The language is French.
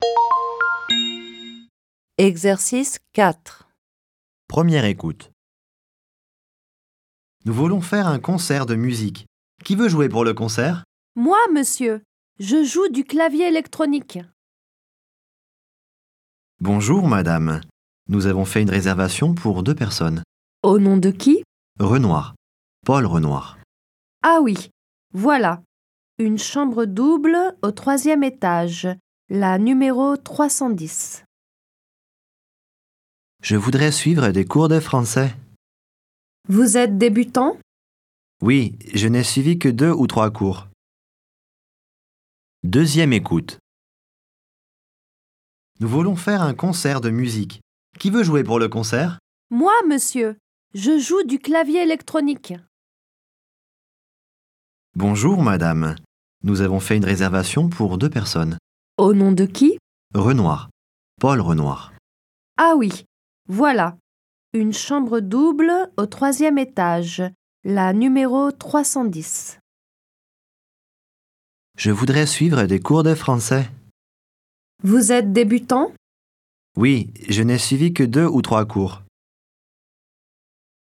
Exercice 4. Première écoute. Nous voulons faire un concert de musique. Qui veut jouer pour le concert? Moi, monsieur, je joue du clavier électronique. Bonjour, madame. Nous avons fait une réservation pour 2 personnes. Au nom de qui? Renoir. Paul Renoir. Ah oui, voilà. Une chambre double au 3e étage, la numéro 310. Je voudrais suivre des cours de français. Vous êtes débutant? Oui, je n'ai suivi que 2 ou 3 cours. Deuxième écoute. Nous voulons faire un concert de musique. Qui veut jouer pour le concert? Moi, monsieur, je joue du clavier électronique. Bonjour, madame. Nous avons fait une réservation pour 2 personnes. Au nom de qui? Renoir. Paul Renoir. Ah oui, voilà. Une chambre double au 3e étage, la numéro 310. Je voudrais suivre des cours de français. Vous êtes débutant? Oui, je n'ai suivi que 2 ou 3 cours.